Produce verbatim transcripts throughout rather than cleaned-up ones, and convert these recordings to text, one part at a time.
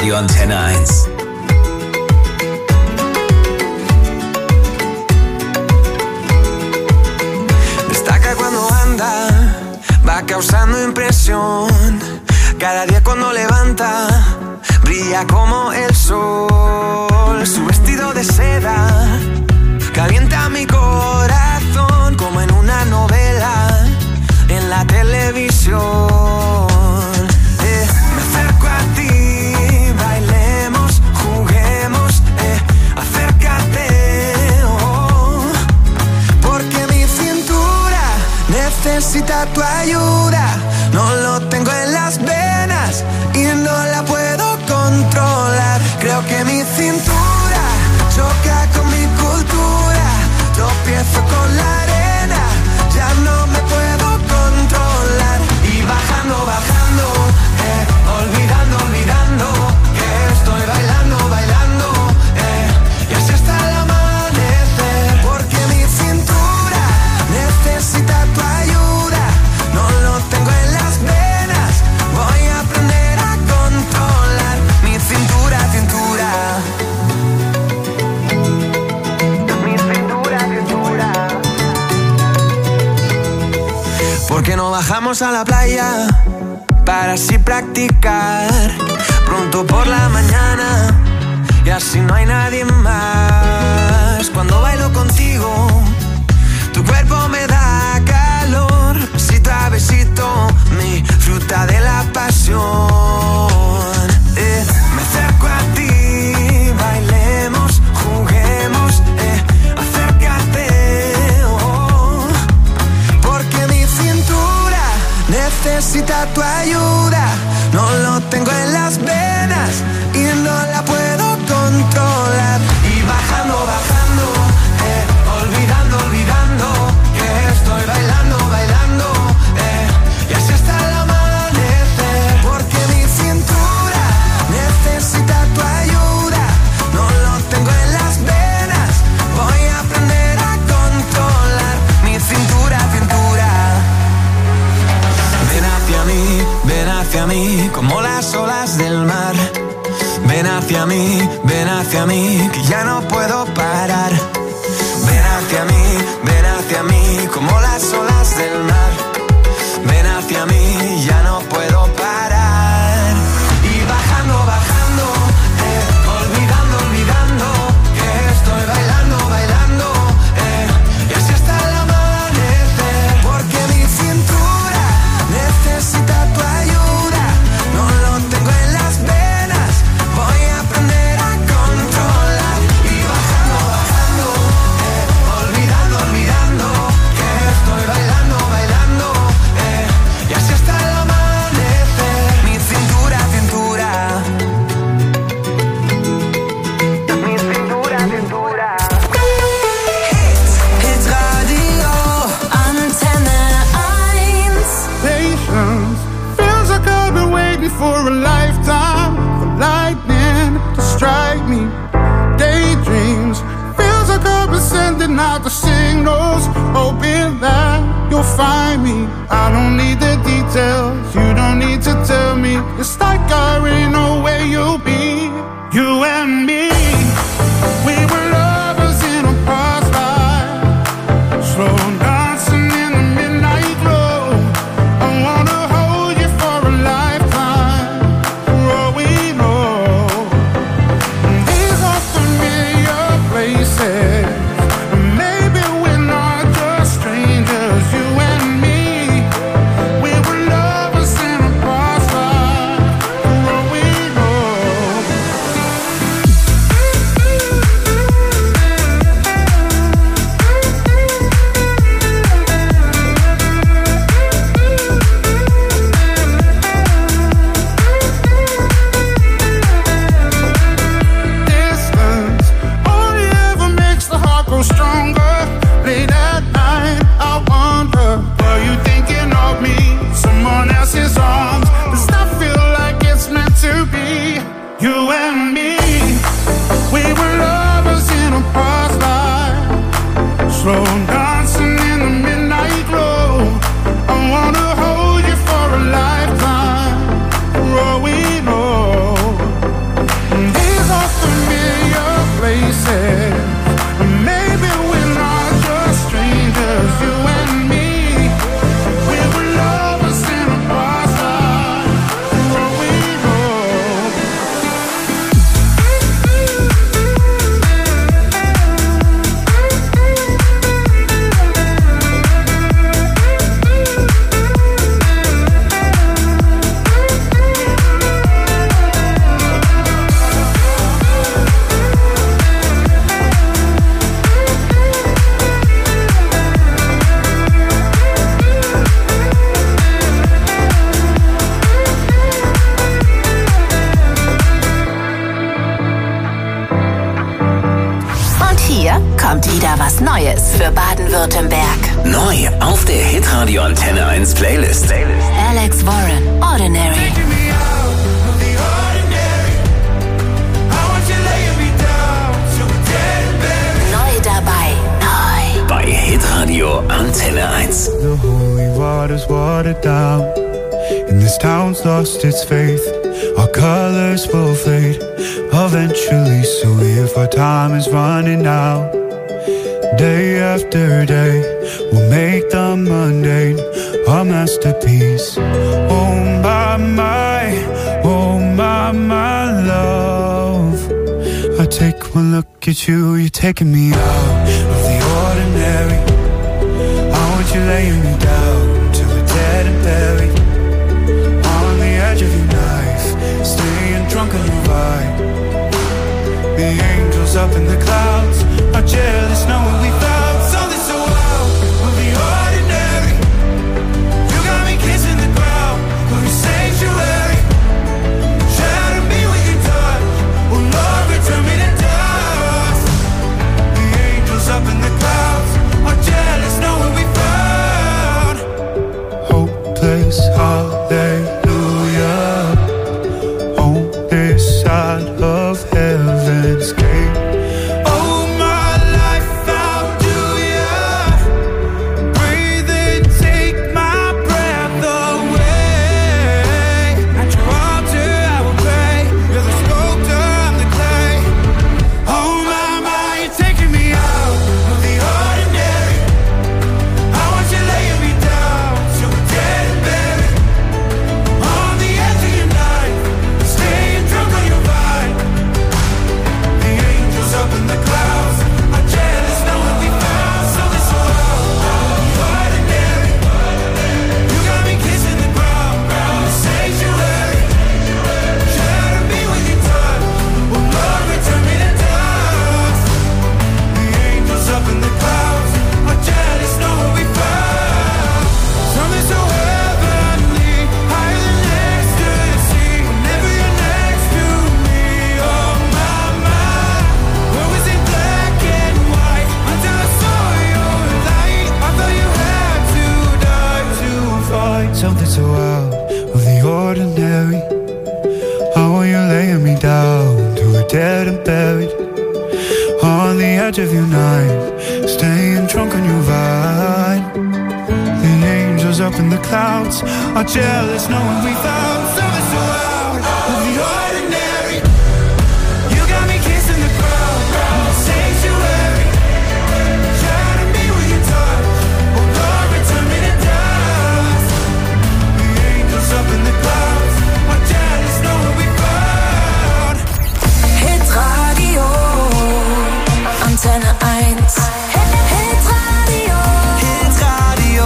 Radio Antena eins. Destaca cuando anda, va causando impresión. Cada día cuando levanta, brilla como el sol. Su vestido de seda calienta mi corazón como en una novela en la televisión. Eh, me acerco a ti, bailemos, juguemos, eh, acércate, oh, porque mi cintura necesita tu ayuda. No lo tengo en las venas y no la puedo controlar. Creo que mi cintura choca con mi cultura. Tropiezo con la arena, ya no me puedo controlar. Y bajando, bajando, eh, olvidando, olvidando que estoy bailando, bailando, eh, y así hasta el amanecer. Porque mi cintura necesita tu ayuda. No lo tengo en las venas, voy a aprender a controlar mi cintura, cintura. Mi cintura, cintura. ¿Por qué no bajamos a la playa para así practicar pronto por la mañana y así no hay nadie más? Cuando bailo contigo, tu cuerpo me da calor, besito a besito, mi fruta de la pasión. Eh, me acerco a ti, bailemos, juguemos, eh, acércate, oh, porque mi cintura necesita tu ayuda. No lo tengo en las venas y no la puedo controlar. Y bajando, bajando, eh, olvidando, olvidando que estoy bailando, bailando, eh, y así hasta el amanecer. Porque mi cintura necesita tu ayuda. No lo tengo en las venas, voy a aprender a controlar mi cintura, cintura. Ven hacia mí, ven hacia mí, como las olas del mar. Ven hacia mí, ven hacia mí, que ya no puedo parar. Ven hacia mí, ven hacia mí, como las olas del mar. Ven hacia mí, ya no puedo parar. Y bajando, bajando, eh, olvidando, olvidando que estoy bailando, bailando, eh, y así hasta el amanecer. Porque mi cintura necesita tu ayuda. No lo tengo en las venas, voy a aprender a controlar. Y bajando, bajando, eh, olvidando, olvidando que estoy bailando, bailando, eh, y así hasta el amanecer. Mi cintura, cintura. Mi cintura, cintura. Hits Radio Antenne eins. Patience feels like I've been waiting for a lifetime for lightning to strike me. Daydreams feels like I've been sending out the signals, hoping that you'll find me. I don't need the details, you don't need to tell me. It's like I already know where you'll be. You and me, we were lovers in a past life, slow dancing in the midnight glow. I wanna hold you for a lifetime, for all we know. These are familiar places, and maybe we're not just strangers. You and me, we were lovers in a past life, for all we know. Distance only ever makes the heart grow stronger. Late at night, I wonder, are you thinking of me? Someone else's arms. Does that feel like it's meant to be? You and me, we were lovers in a past life, slow dancing in the midnight glow. I wanna hold you for a lifetime, for all we know. Hier kommt wieder was Neues für Baden-Württemberg. Neu auf der Hitradio Antenne eins Playlist. Playlist. Alex Warren, Ordinary. Neu dabei. Neu. Bei Hitradio Antenne eins. The holy water's watered down, and this town's lost its faith. Our colors will fade eventually, so if our time is running out, day after day, we'll make the mundane our masterpiece. Oh my, my, oh my, my love, I take one look at you, you're taking me out of the ordinary. I want you laying me down till we're dead and buried, on the edge of your knife, staying drunk on your vibe. The angels up in the clouds are jealous knowing we found something so wild. We'll be ordinary. You got me kissing the ground, we'll be sanctuary. Shadow me with your touch, oh Lord, return me to dust. The angels up in the clouds are jealous knowing we found hopeless hallelujah on this side of heaven's gate. Oh my life, how do ya breathe and take my breath away? At your altar I will pray, you're the sculptor, I'm the clay. Oh my, my, you're taking me out of the ordinary. I want you laying me down till we're dead and buried, on the edge of your knife, staying drunk on your vine. The angels up in the clouds are jealous knowing we found something so ordinary. You got me kissing the ground, the sanctuary. Shadow me with your touch, oh Lord, return me to dust. The angels up in the clouds are jealous knowing we found something so heavenly, higher than ecstasy. Whenever you're next to me, oh my, my. Where was it black and white until I saw your light? I thought you had to die to find something so out of the ordinary. How are you laying me down till we're dead and buried, on the edge of your knife, staying drunk on your vine. The angels up in the clouds are jealous knowing we found something so out of the ordinary. You got me kissing the ground, the sanctuary. Shadow me with your touch, oh Lord, return me to dust. The angels up in the clouds are jealous knowing we found Hitradio Antenne eins. Hitradio Hitradio.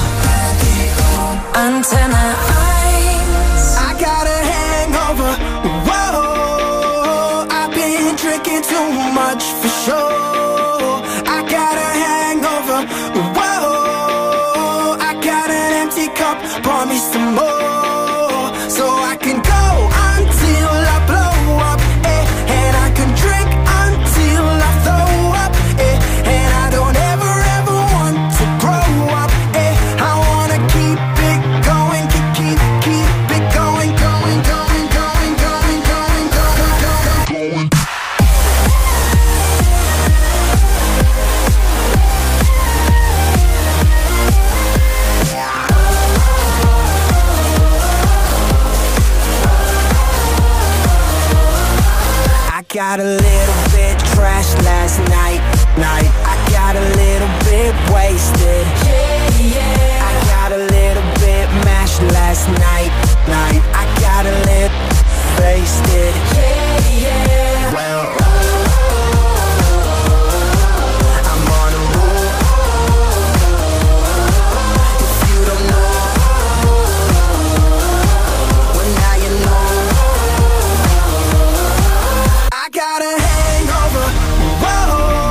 Antenne eins. I got a hangover. Whoa, I've been drinking too much for sure. I got a hangover. Whoa, I got an empty cup. Pour me some more, so I can go until I blow up. Eh, and I can drink until I throw up. Eh, and I don't ever ever want to grow up. Eh, I wanna keep it going, keep keep keep it going, going, going, going, going, going, going, going, going. I got a little bit trashed last night, night. I got a little bit wasted. Yeah, yeah. I got a little bit mashed last night, night. I got a little wasted. Yeah, yeah. Well, I'm on a roll. If you don't know, well now you know. I got a hangover. Whoa.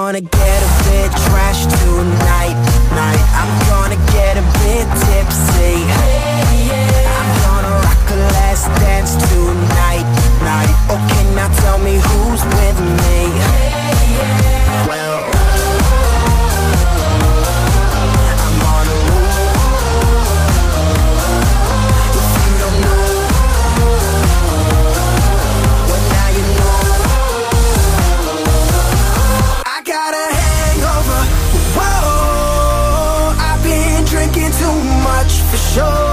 gonna get a bit trashed tonight, night. I'm gonna get a bit tipsy. I'm gonna rock the last dance tonight, night. Okay, now tell me who's with me. Well, I'm on a roll. If you don't know, well now you know. I got a hangover. Whoa, I've been drinking too much for sure.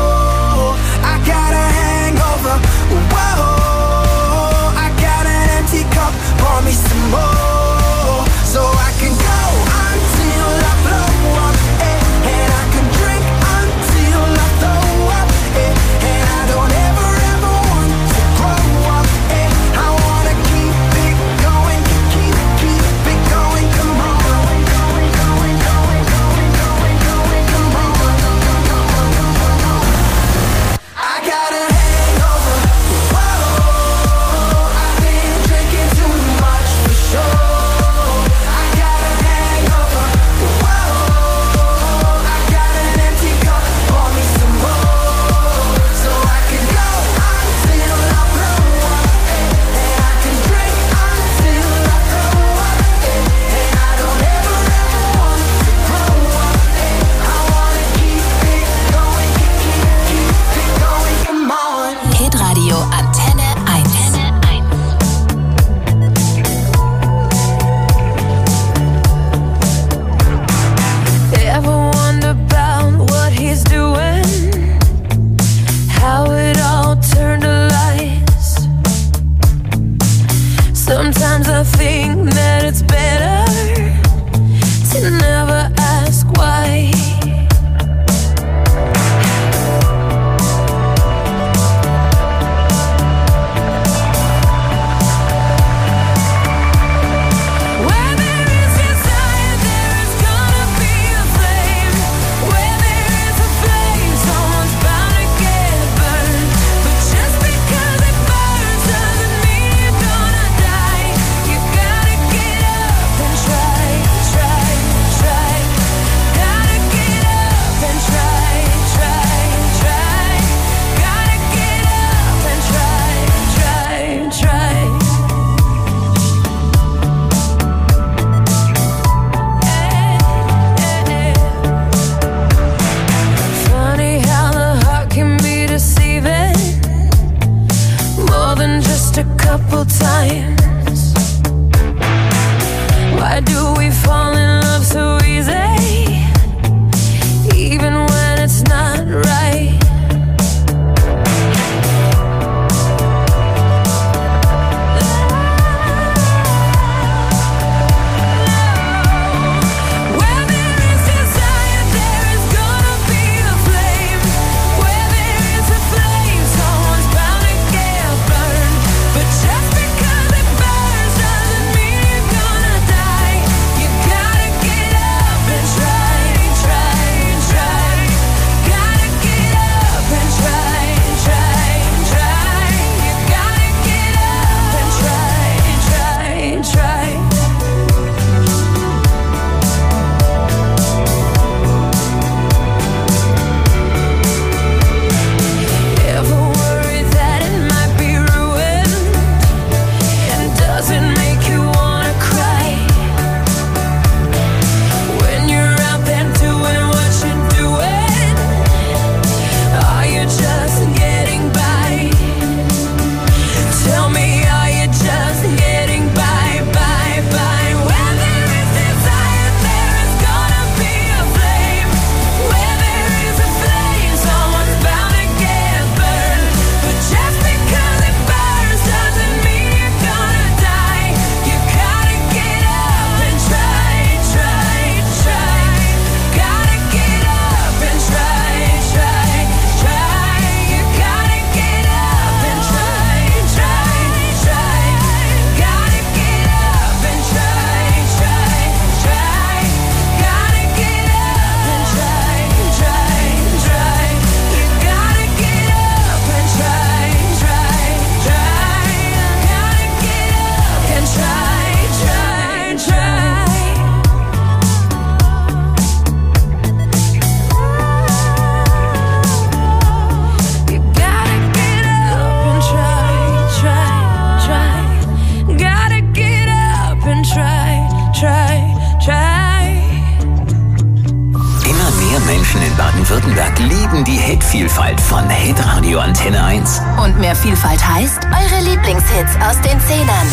Vielfalt von Hitradio Antenne eins. Und mehr Vielfalt heißt eure Lieblingshits aus den Zehnern.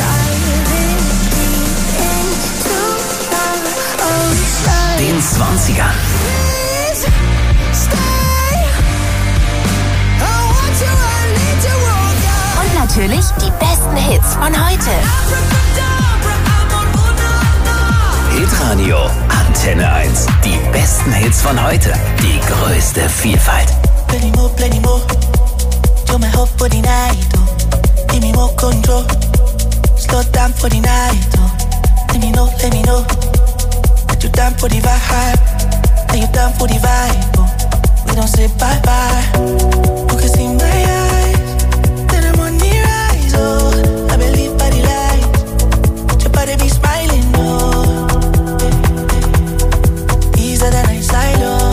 Den zwanzigern. Und natürlich die besten Hits von heute. Hitradio Antenne eins. Die besten Hits von heute. Die größte Vielfalt. Plenty more, plenty more. You're my hope for the night, oh. Give me more control. Slow down for the night, oh. Let me know, let me know. That you down for the vibe. That you down for the vibe, oh. We don't say bye-bye. You can see my eyes. Then I'm on the rise, oh. I believe by the light. Your body be smiling, oh. Easier than I side, oh.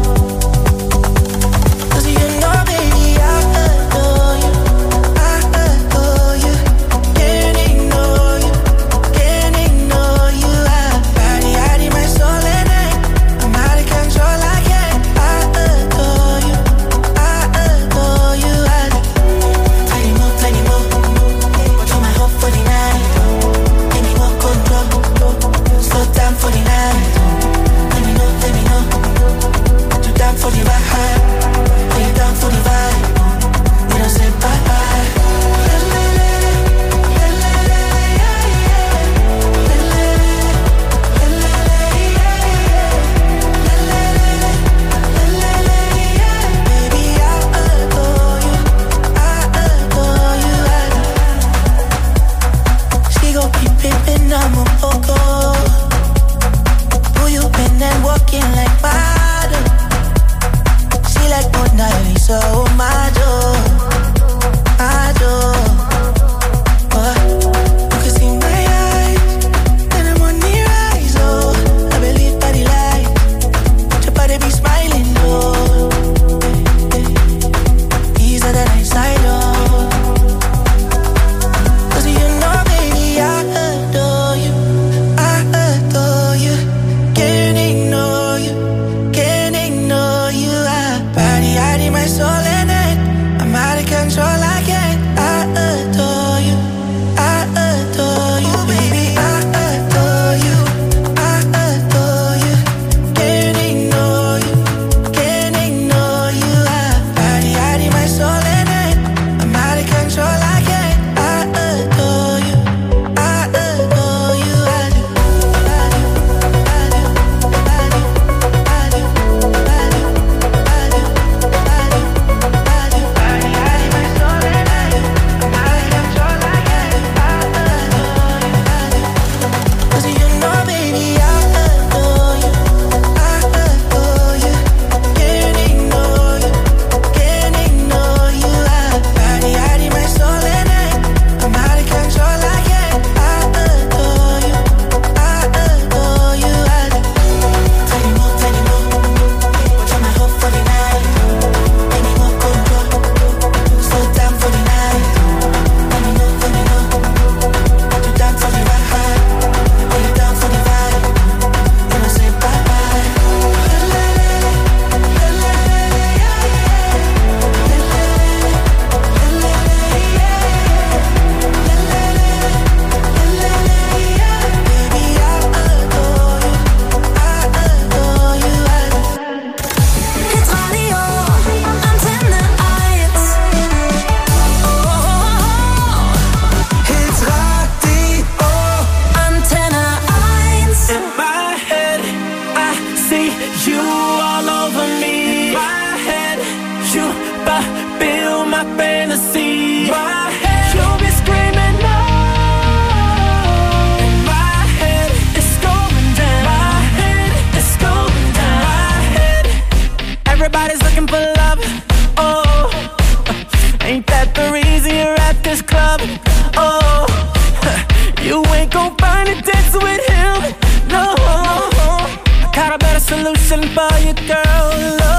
Solution for you, girl.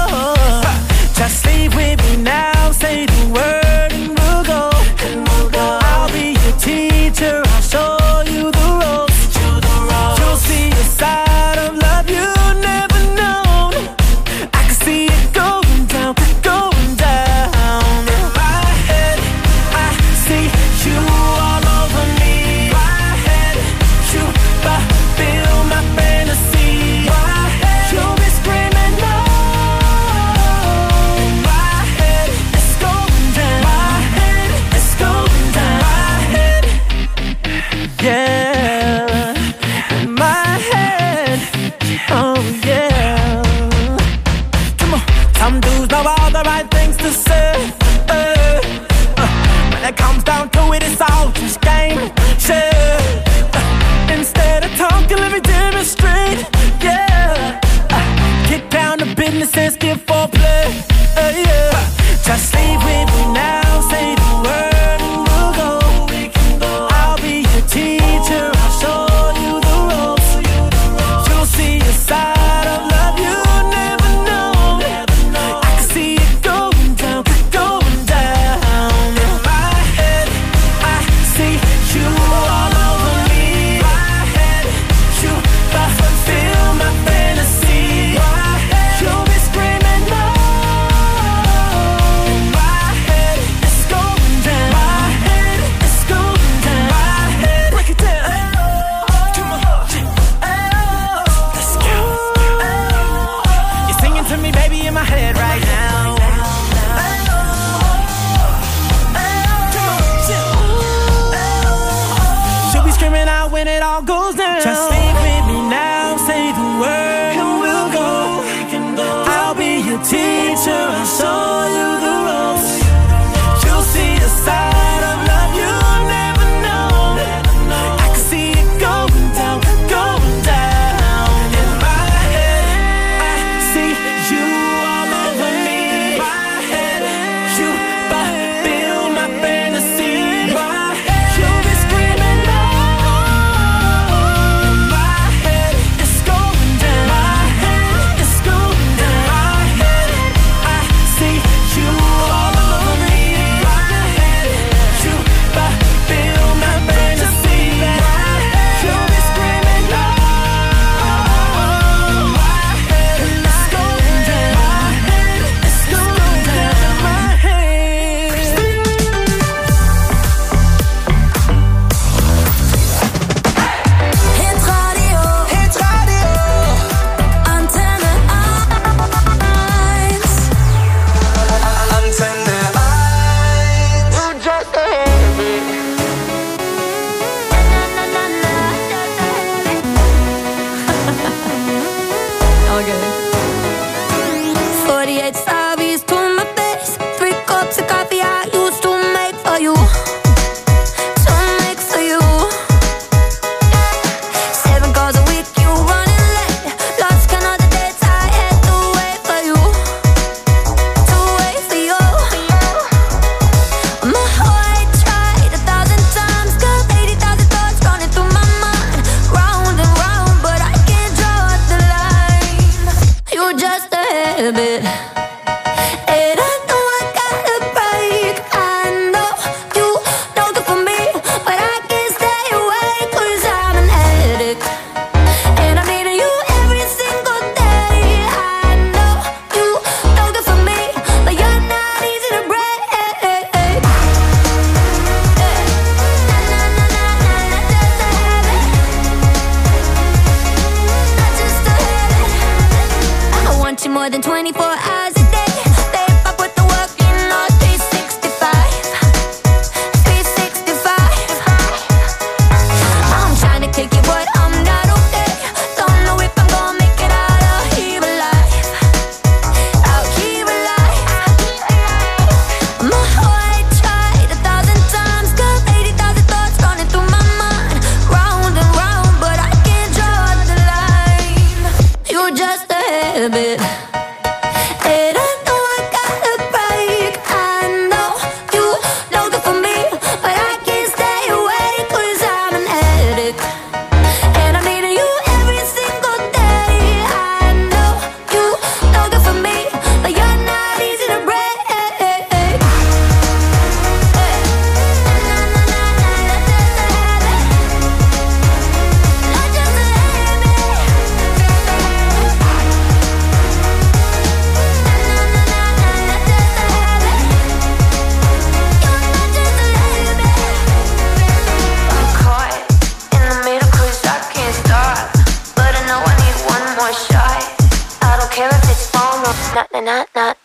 Oh, just leave with me now. Say the word and we'll go. And we'll go. I'll be your teacher. I'll show you the ropes. You the ropes. You'll see a side of love you've never known. I can see it going down, going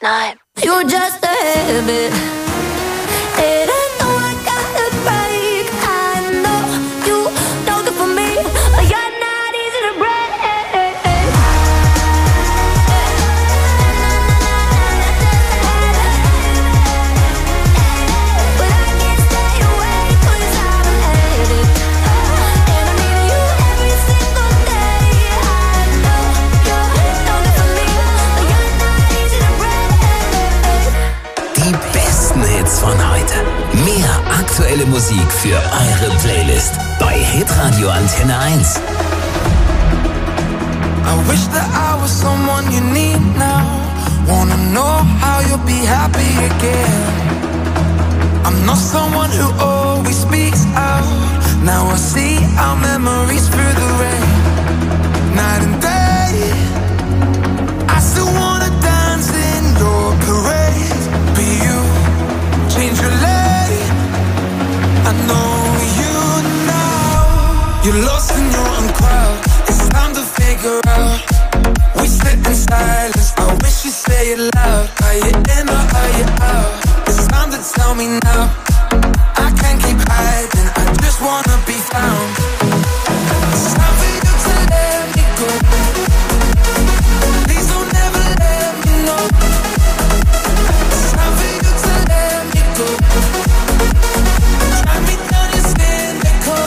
night. You're just a habit. And I know I gotta break. I know you don't do for me. You're not easy to break. But I can't stay away 'cause I'm an addict. And I need you every single day. I know you don't do for me. You're not easy to break. Die besten Hits von heute. Mehr aktuelle Musik für eure Playlist bei Hitradio Antenne eins. I wish that I was someone you need now. Wanna know how you'll be happy again. I'm not someone who always speaks out. Now I see our memories through the rain. Night and day, I still wanna dance in your parade. Be you, change your lane. I know you now. You're lost in your own crowd. It's time to figure out. We sit in silence. I wish you say it loud. Are you in or are you out? It's time to tell me now. I can't keep hiding. I just wanna be found. It's time for you to let me go. Please don't ever let me know. It's time for you to let me go. Drag me down your cynical.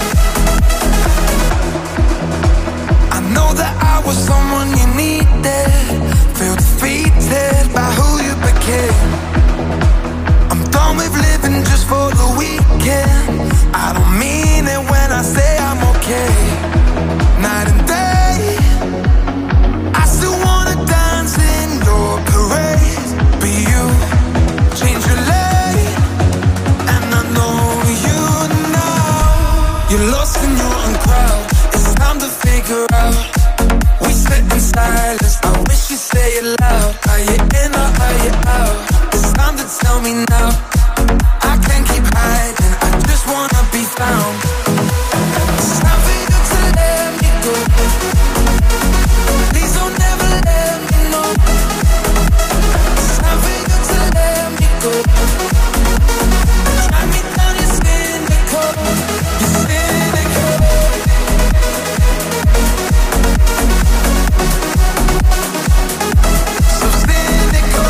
I know that I was someone you needed. Feel defeated by who you became. I'm done with living just for the weekend. I don't mean it when I say I'm okay. Night and day, I still wanna dance in your parade. Be you, change your lane. And I know you now. You're lost in your own crowd. It's time to figure out. We sit in silence. I wish you say it loud. Are you in or are you out? It's time to tell me now. I can't keep hiding. I just wanna be found. It's time for you to let me go. Please don't ever let me know. It's time for you to let me go. Drag me down your cynical. You're cynical. So cynical.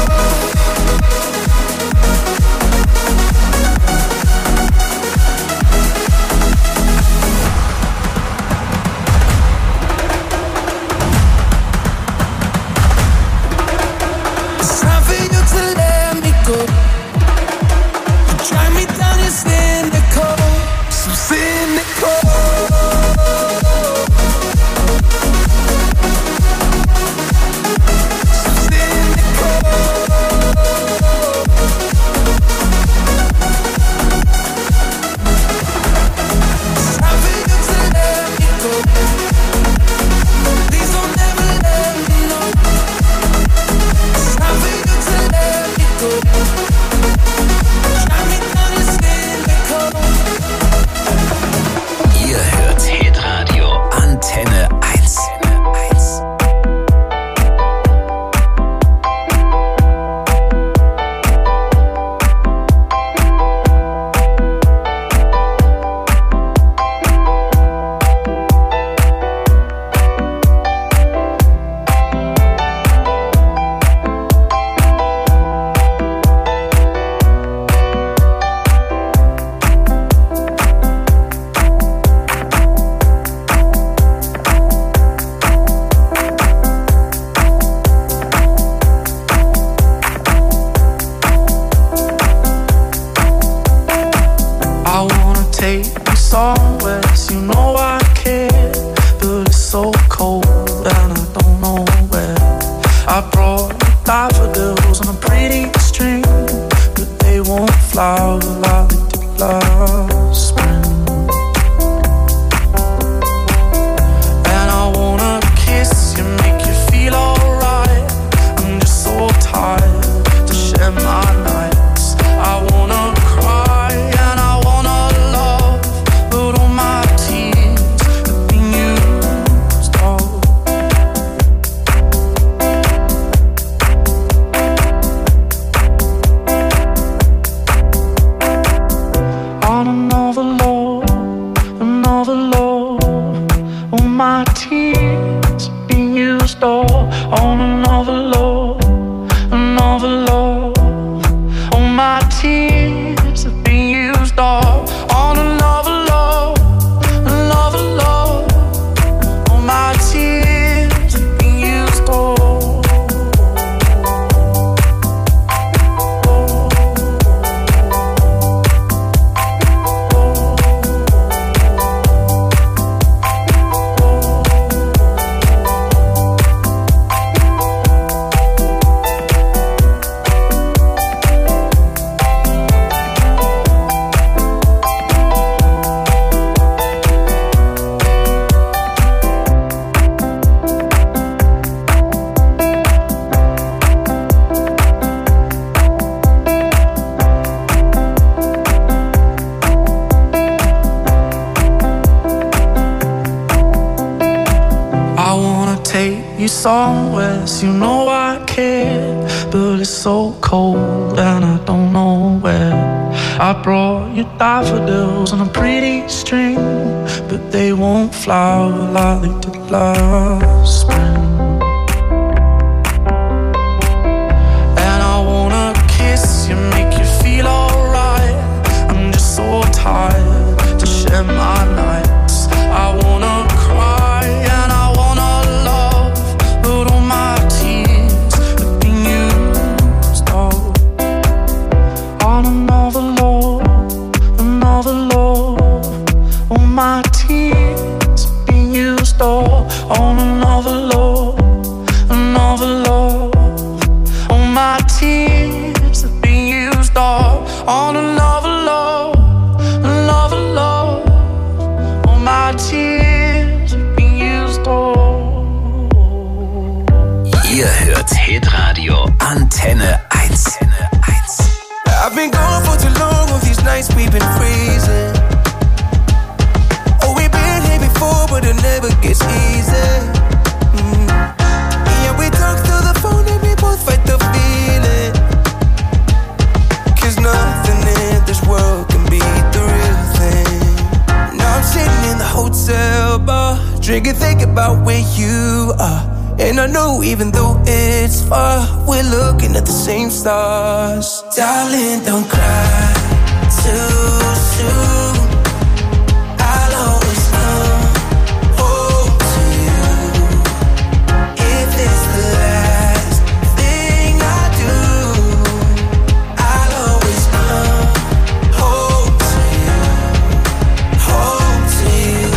It's time for you to let me go. You drive me down, you're cynical. So cynical. So cynical. It's time for you to let me go. Please don't ever let me know. It's time for you to let me go. Drag me down your cynical. Ihr hört Hitradio Antenne eins. I wanna take you somewhere, you know I care, but it's so cold and I don't know where. I brought you daffodils on a pretty string, but they won't flower like they did last spring. And I wanna kiss you, make you feel alright. I'm just so tired to share my nights. I wanna cry and I wanna love, but all my tears have been used all. tears have been used all on another love, another love. All my tears have been used all. Somewhere, you know I care, but it's so cold and I don't know where. I brought you daffodils on a pretty string, but they won't flower like they did last spring. And I wanna kiss you, make you feel alright. I'm just so tired to share my nights. I wanna cry and I wanna love, but all my tears have been used all on another love, another love. All my tears have been used all on another love, another love. All my tears have been used all on another love, another love. All my tears have been used all. Ihr hört Hitradio Antenne eins. I've been gone for too long, all these nights we've been freezing. Oh, we've been here before, but it never gets easy. Mm. Yeah, we talk through the phone and we both fight the feeling. Cause nothing in this world can beat the real thing. Now I'm sitting in the hotel bar, drinking, thinking about where you are. And I know even though it's far, we're looking at the same stars. Darling, don't cry too soon. I'll always come home to you. If it's the last thing I do, I'll always come home to you, home to you.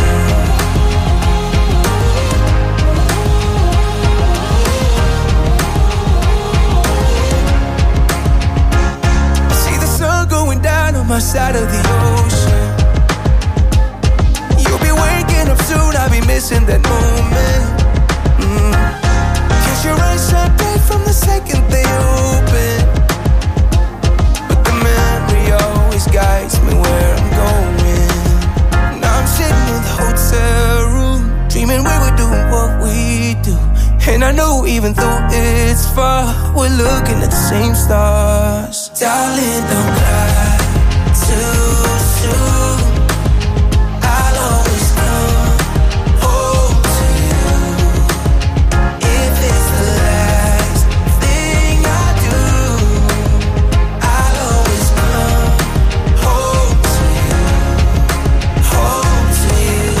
My side of the ocean. You'll be waking up soon, I'll be missing that moment. mm. Cause your eyes shine bright from the second they open, but the memory always guides me where I'm going. Now I'm sitting in the hotel room, dreaming we were doing what we do. And I know even though it's far, we're looking at the same stars. Darling, don't cry too soon. I'll always come home to you. If it's the last thing I do, I'll always come home to you, home to you.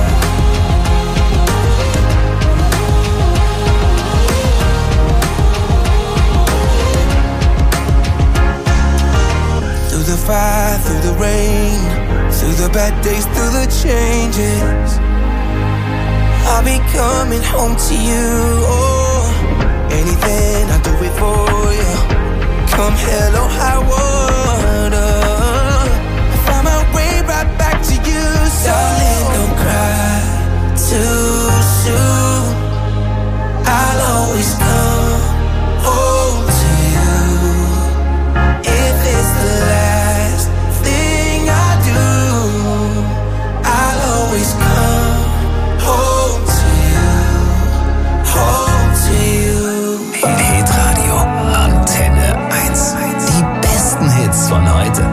Through the fire, through the rain, through the bad days, through the changes, I'll be coming home to you. Oh, anything, I'll do it for you. Come hell or high water, I find my way right back to you. So darling, don't cry too soon. I'll always come home to you. If it's the last thing I do, I'll always come home to you, home to you. Hitradio Antenne eins. Die besten Hits von heute.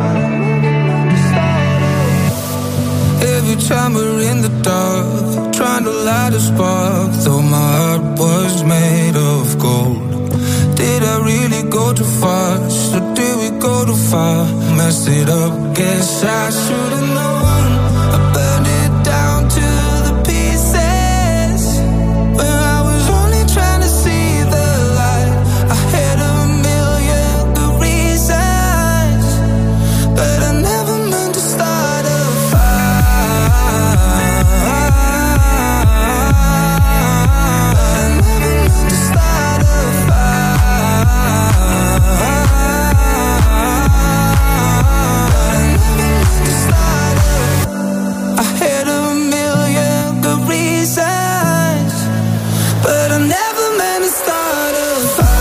Every time we're in the dark, trying to light a spark, though my heart was made of gold. Did I really go too fast, or did we go go too far, messed it up, guess I should've known. I burned it down to the pieces when I was only trying to see the light. I had a million good reasons, but I never meant to start a fire. I never meant to start a I had a million good reasons, but I never meant to start a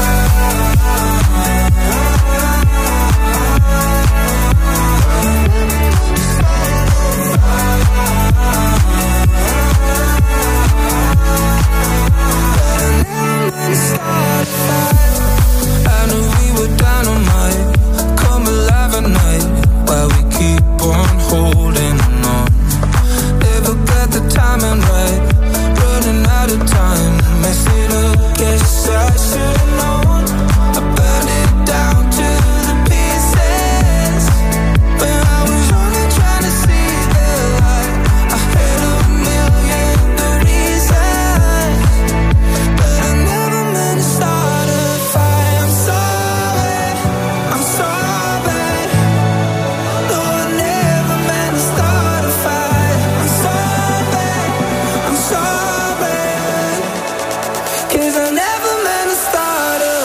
I knew we were dynamite, come alive at night, while we keep on holding on. Never got the timing right, running out of time, mess it up, guess I should've known. I burned it down to the pieces when I was only trying to see the light. I had a million good reasons, but I never meant to start a fight. I'm sorry, I'm sorry. No, I never meant to start a fight. I'm sorry, I'm sorry, 'cause I never meant to start a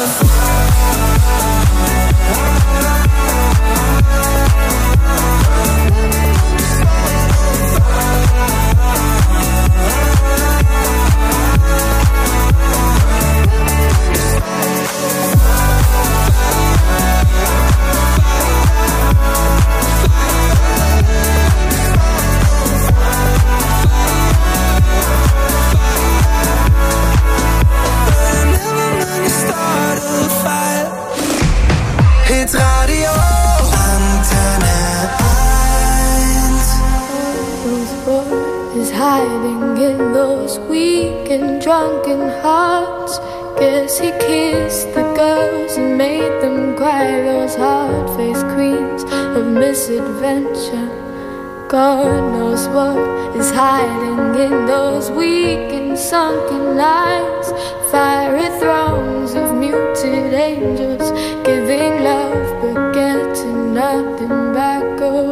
Hits Radio Antenne eins. Whose boy is hiding in those weak and drunken hearts? Guess he kissed the girls and made them cry, those hard-faced queens of misadventure. God knows what is hiding in those weak and sunken lines. Fiery throngs of muted angels giving love but getting nothing back. Oh,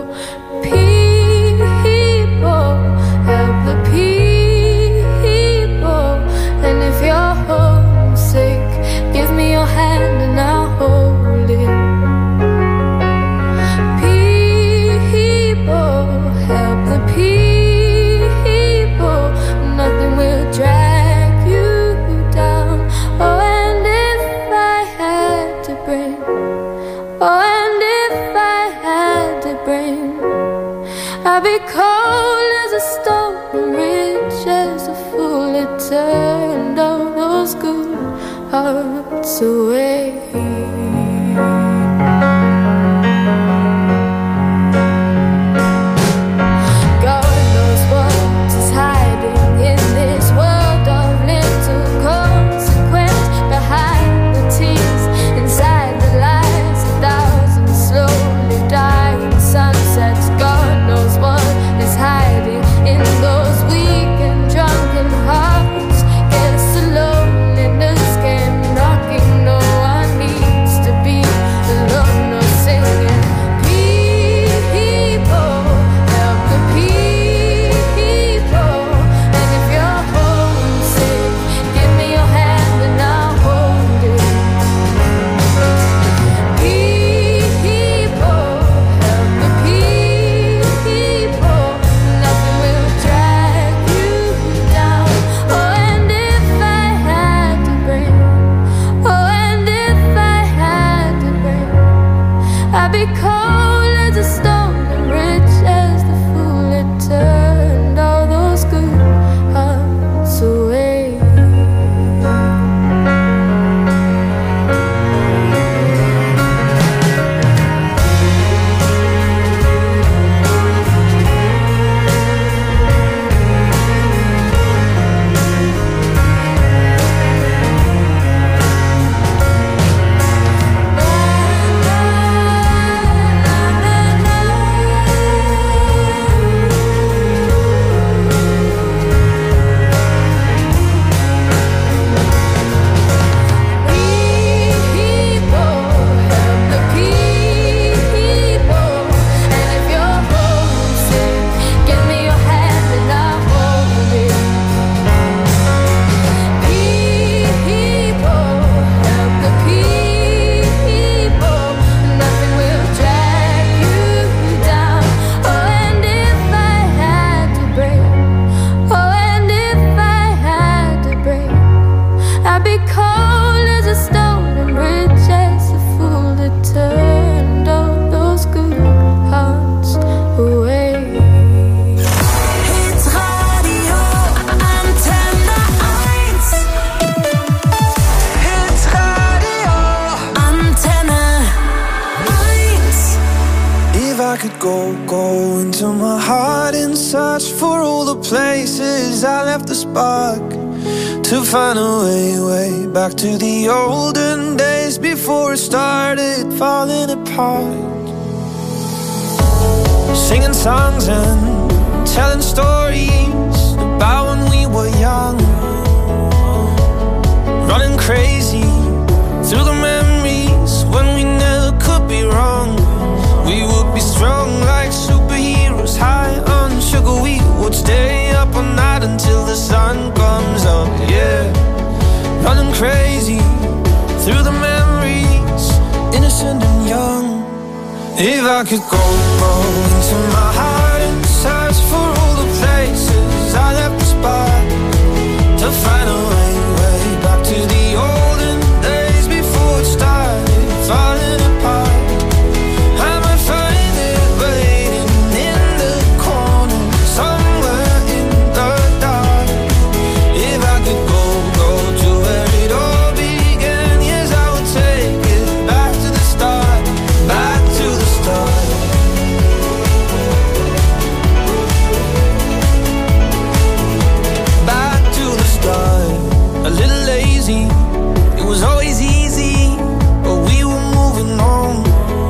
people, help the people. And if you're homesick, give me your hand and I'll hold it. People, help the people. Nothing will drag you down. Oh, and if I had to bring, oh, and if I had to bring, I'd be cold as a stone and rich as a fool. It turned all those good hearts away. God knows what is hiding in this world of little consequence, behind the tears, inside the lies, a thousand slowly dying sunsets. God knows what is hiding in those weak and drunken hearts. Guess the loneliness came knocking. No one needs to be alone, no singing. People, help the people. And if you're homesick, give me your hand and I'll hold it. People, help the people. Nothing will drag you down. Oh, and if I had to bring, oh, and if I had to bring, I'd be cold as a stone and rich as the fool. It turned all those good hearts away. I could go, go into my heart and search for all the places I left the spark, to find a way, way back to the olden days before it started falling apart. Singing songs and telling stories about when we were young, running crazy through the memories when we never could be wrong. We would be strong like superheroes, high on sugar. We would stay up all night until the sun comes up, yeah. Running crazy through the memories, innocent and young. If I could go, go into my heart and search for all the places I left the spot, to find a way, way back to the olden days before it started falling apart. I might find it waiting in the corner, somewhere in the dark. If I could go, go to where it all began, yes, I would take it back to the start, back to the start. Back to the start. A little lazy, it was always easy, but we were moving on.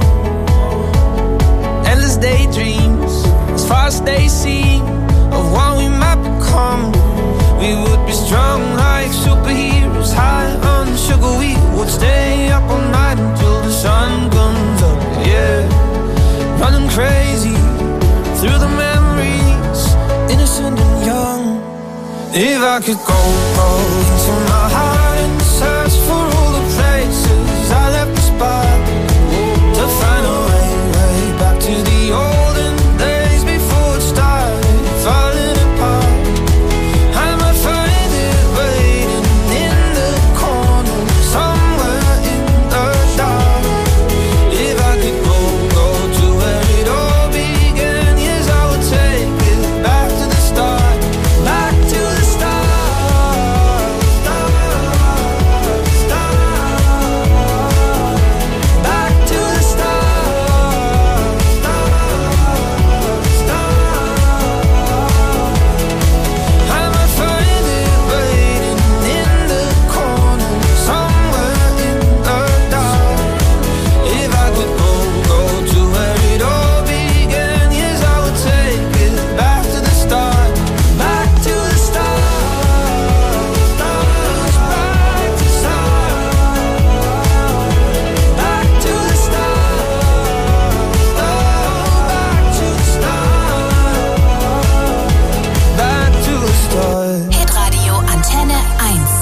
Endless daydreams, as far as they seem, of what we might become. We would be strong like superheroes, high on sugar. We would stay up all night until the sun comes up, yeah. Running crazy through the memories, innocent and young. If I could go, go into my heart and search for all the places I left the spot, to find a way, way back to the olden days before it started falling apart. I might find it waiting in the corner, somewhere in the dark. If I could go, go to where it all began, yes, I would take it back to the start, back to the start, start, start, back to the start, start, start. I might find it waiting in the corner, somewhere in the dark. If I could go, go to where it all began, yes, I would take it back to the start, back to the start, start, back to start, back to the start, back to the start, back to the start. Hitradio Antenne eins.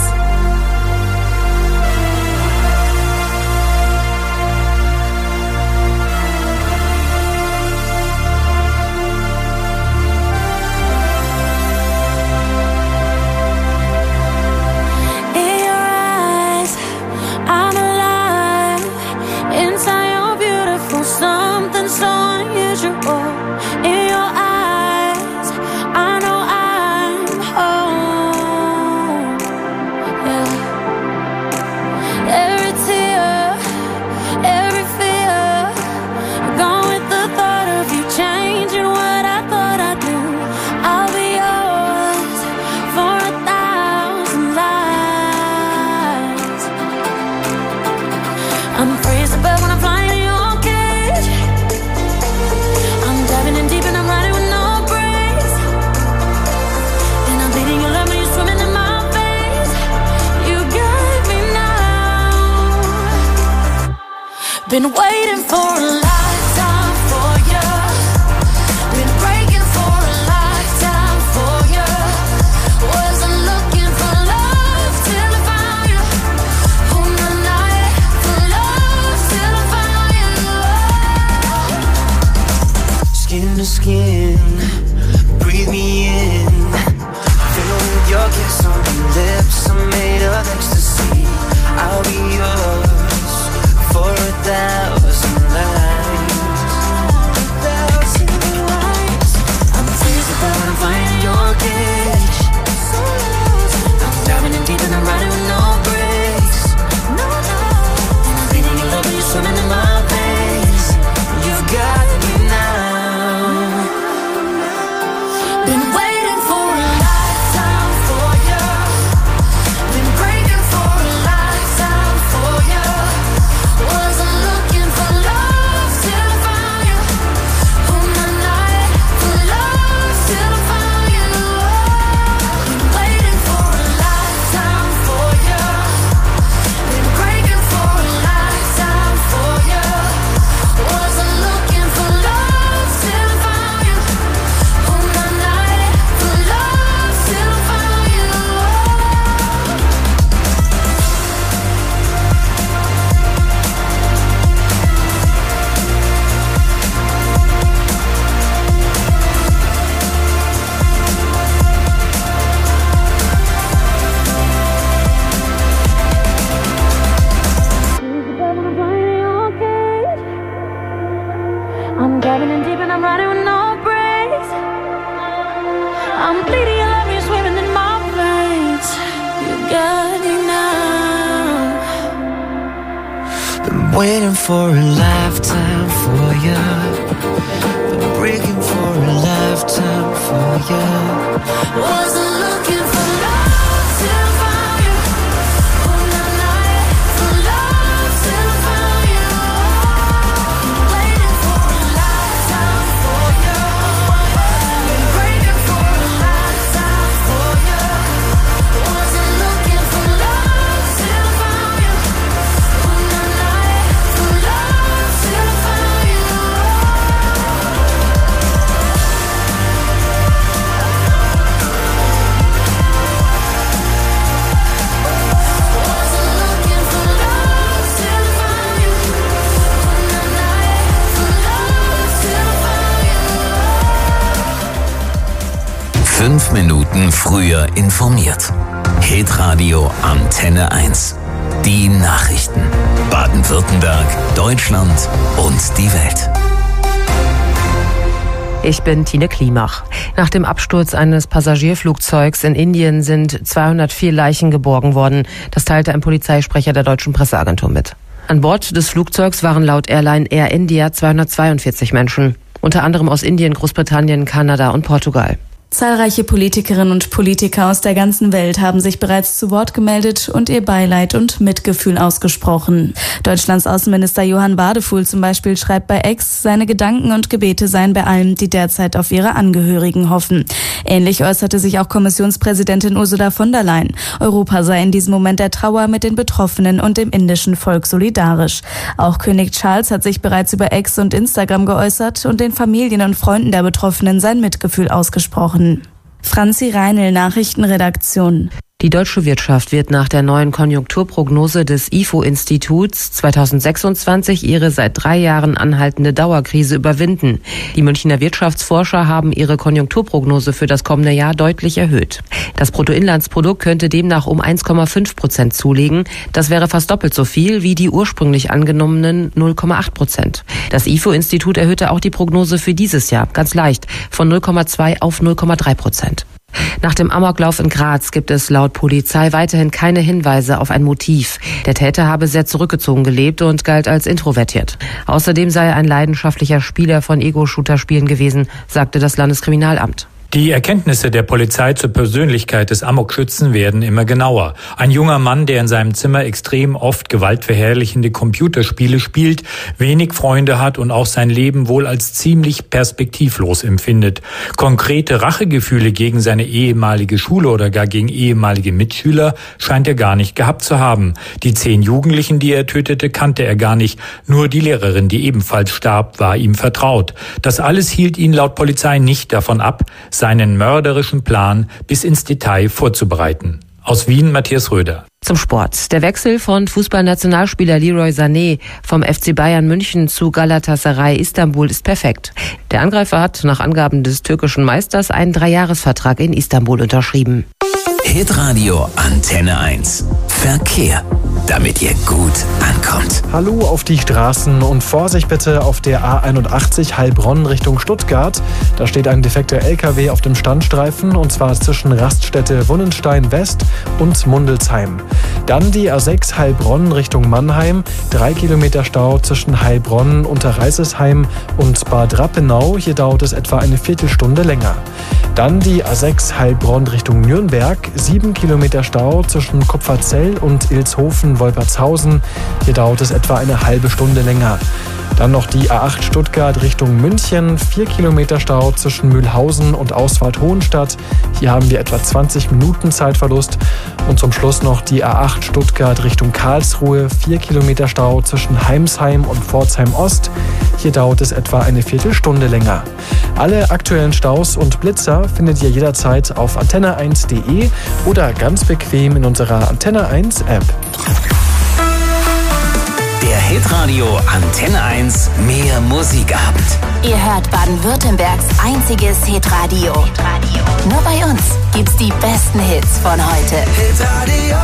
In your eyes, I'm alive. Inside you're beautiful, something so unusual. In your eyes, I know I'm home. Yeah. Every tear, every fear, gone with the thought of you changing what I thought I'd do. I'll be yours for a thousand lives. I'm free as a bird when I'm flying in your cage. I'm diving in deep and I'm riding with no brakes. And I'm bleeding your love when you're swimming in my face. You got me now. Been waiting for a lifetime for you. Been breaking for a lifetime for you. Wasn't looking for love till I found you. On the night for love till I found you. Skin to skin, breathe me in. Fill with your kiss on my lips, I'm made of ecstasy. I'll be yours for a thousand lives. Thousand lives. I'm free as a bird when I'm flying in your cage. I'm diving in deep and I'm riding with no brakes. No, no. And I'm bleeding your love when you're swimming in my face. You've got me now. Driving in deep and I'm riding with no brakes. I'm bleeding, your love, you're swimming in my veins. You got me now. Been waiting for a lifetime for you. Been breaking for a lifetime for you. Wasn't looking for love till I found you. Oh, na, na, for love till I found you. Waiting for a lifetime for you. Been breaking for a lifetime for you. Wasn't looking for love till I found you. Oh, na, na, for love till I found you. Fünf Minuten früher informiert. Hitradio Antenne eins. Die Nachrichten. Baden-Württemberg, Deutschland und die Welt. Ich bin Tine Klimach. Nach dem Absturz eines Passagierflugzeugs in Indien sind zweihundertvier Leichen geborgen worden. Das teilte ein Polizeisprecher der deutschen Presseagentur mit. An Bord des Flugzeugs waren laut Airline Air India zweihundertzweiundvierzig Menschen. Unter anderem aus Indien, Großbritannien, Kanada und Portugal. Zahlreiche Politikerinnen und Politiker aus der ganzen Welt haben sich bereits zu Wort gemeldet und ihr Beileid und Mitgefühl ausgesprochen. Deutschlands Außenminister Johann Wadefuhl zum Beispiel schreibt bei X, seine Gedanken und Gebete seien bei allen, die derzeit auf ihre Angehörigen hoffen. Ähnlich äußerte sich auch Kommissionspräsidentin Ursula von der Leyen. Europa sei in diesem Moment der Trauer mit den Betroffenen und dem indischen Volk solidarisch. Auch König Charles hat sich bereits über X und Instagram geäußert und den Familien und Freunden der Betroffenen sein Mitgefühl ausgesprochen. Franzi Reinl, Nachrichtenredaktion. Die deutsche Wirtschaft wird nach der neuen Konjunkturprognose des I F O-Instituts zweitausendsechsundzwanzig ihre seit drei Jahren anhaltende Dauerkrise überwinden. Die Münchner Wirtschaftsforscher haben ihre Konjunkturprognose für das kommende Jahr deutlich erhöht. Das Bruttoinlandsprodukt könnte demnach um eins Komma fünf Prozent zulegen. Das wäre fast doppelt so viel wie die ursprünglich angenommenen null Komma acht Prozent. Das I F O-Institut erhöhte auch die Prognose für dieses Jahr ganz leicht von null Komma zwei auf null Komma drei Prozent. Nach dem Amoklauf in Graz gibt es laut Polizei weiterhin keine Hinweise auf ein Motiv. Der Täter habe sehr zurückgezogen gelebt und galt als introvertiert. Außerdem sei er ein leidenschaftlicher Spieler von Ego-Shooter-Spielen gewesen, sagte das Landeskriminalamt. Die Erkenntnisse der Polizei zur Persönlichkeit des Amokschützen werden immer genauer. Ein junger Mann, der in seinem Zimmer extrem oft gewaltverherrlichende Computerspiele spielt, wenig Freunde hat und auch sein Leben wohl als ziemlich perspektivlos empfindet. Konkrete Rachegefühle gegen seine ehemalige Schule oder gar gegen ehemalige Mitschüler scheint er gar nicht gehabt zu haben. Die zehn Jugendlichen, die er tötete, kannte er gar nicht. Nur die Lehrerin, die ebenfalls starb, war ihm vertraut. Das alles hielt ihn laut Polizei nicht davon ab, seinen mörderischen Plan bis ins Detail vorzubereiten. Aus Wien, Matthias Röder. Zum Sport. Der Wechsel von Fußballnationalspieler Leroy Sané vom F C Bayern München zu Galatasaray Istanbul ist perfekt. Der Angreifer hat nach Angaben des türkischen Meisters einen Dreijahresvertrag in Istanbul unterschrieben. Hitradio Antenne eins. Verkehr, damit ihr gut ankommt. Hallo auf die Straßen und Vorsicht bitte auf der A einundachtzig Heilbronn Richtung Stuttgart. Da steht ein defekter L K W auf dem Standstreifen und zwar zwischen Raststätte Wunnenstein West und Mundelsheim. Dann die A sechs Heilbronn Richtung Mannheim. Drei Kilometer Stau zwischen Heilbronn, Unterreisesheim und Bad Rappenau. Hier dauert es etwa eine Viertelstunde länger. Dann die A sechs Heilbronn Richtung Nürnberg. Sieben Kilometer Stau zwischen Kupferzell und Ilzhofen-Wolpertshausen. Hier dauert es etwa eine halbe Stunde länger. Dann noch die A acht Stuttgart Richtung München. Vier Kilometer Stau zwischen Mühlhausen und Auswald-Hohenstadt. Hier haben wir etwa zwanzig Minuten Zeitverlust. Und zum Schluss noch die A acht Stuttgart Richtung Karlsruhe. Vier Kilometer Stau zwischen Heimsheim und Pforzheim Ost. Hier dauert es etwa eine Viertelstunde länger. Alle aktuellen Staus und Blitzer findet ihr jederzeit auf antenne eins punkt de oder ganz bequem in unserer Antenne eins App. Der Hitradio Antenne eins Mehr Musikabend. Ihr hört Baden-Württembergs einziges Hitradio. Nur bei uns gibt's die besten Hits von heute. Hitradio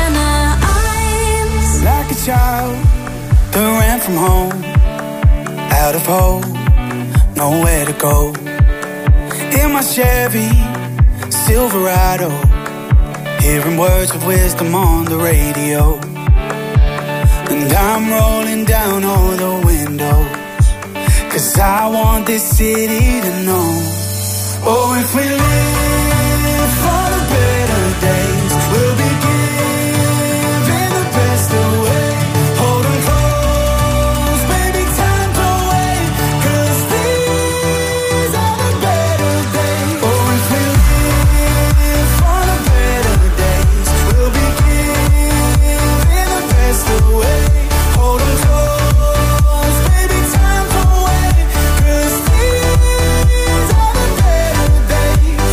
Antenne eins. Like a child that ran from home out of hope, nowhere to go. In my Chevy Silverado, hearing words of wisdom on the radio. And I'm rolling down all the windows, 'cause I want this city to know. Oh, if we live for the better days, we'll be giving the best away. Hold 'em close, baby, time to wait, 'cause these are the better days. Oh, if we live for the better days, we'll be giving the best away. Hold 'em close, baby, time to wait, 'cause these are the better days.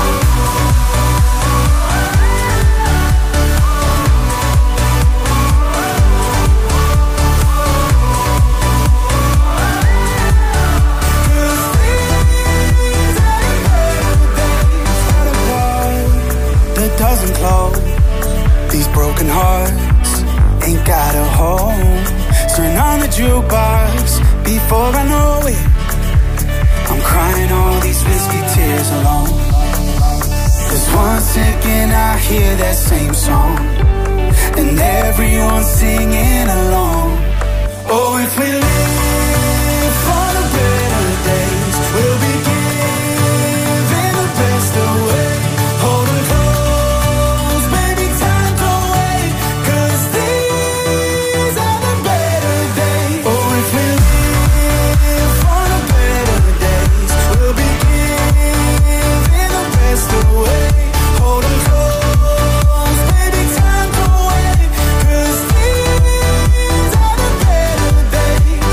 That doesn't close. These broken hearts ain't got a home. Turn on the jukebox before I know it. I'm crying all these whiskey tears alone. 'Cause one second I hear that same song, and everyone's singing along. Oh, if we live for the better days, we'll be giving the best away. Hold 'em close, baby, time to wait, 'cause these are the better days. Oh, if we live for the better days, we'll be giving the best away. Hold 'em close, baby, time to wait, 'cause these are the better days.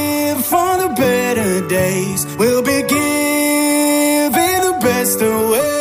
For the better days, we'll be giving the best away.